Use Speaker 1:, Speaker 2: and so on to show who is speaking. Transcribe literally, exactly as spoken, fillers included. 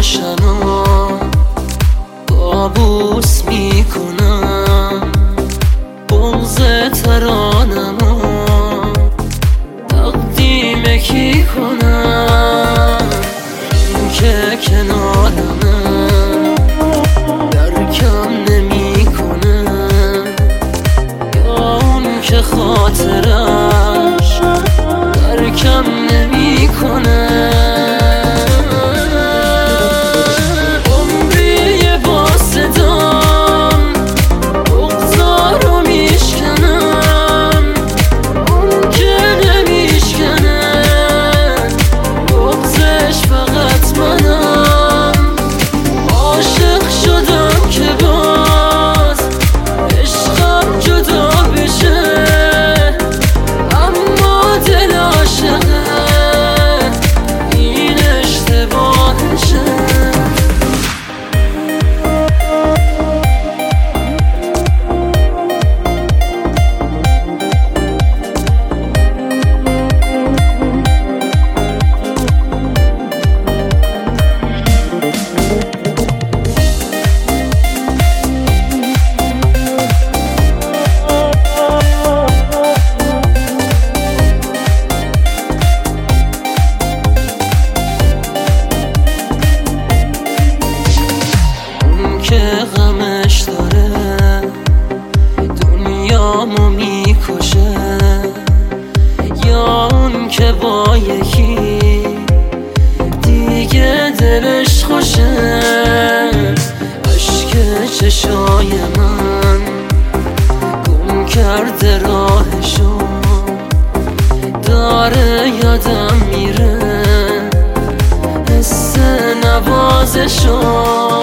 Speaker 1: روشنا کابوس میکنم، بغض ترانمو تقدیم کی کنم؟ این که کنارمه درکم نمیکنه، یا اون که خاطرش درکم نمیکنه. که غمش داره دنیامو میکشه، یا اون که با یکی دیگه دلش خوشه. اشک چشای من گم کرده راهشو، داره یادم میره حس نوازشو.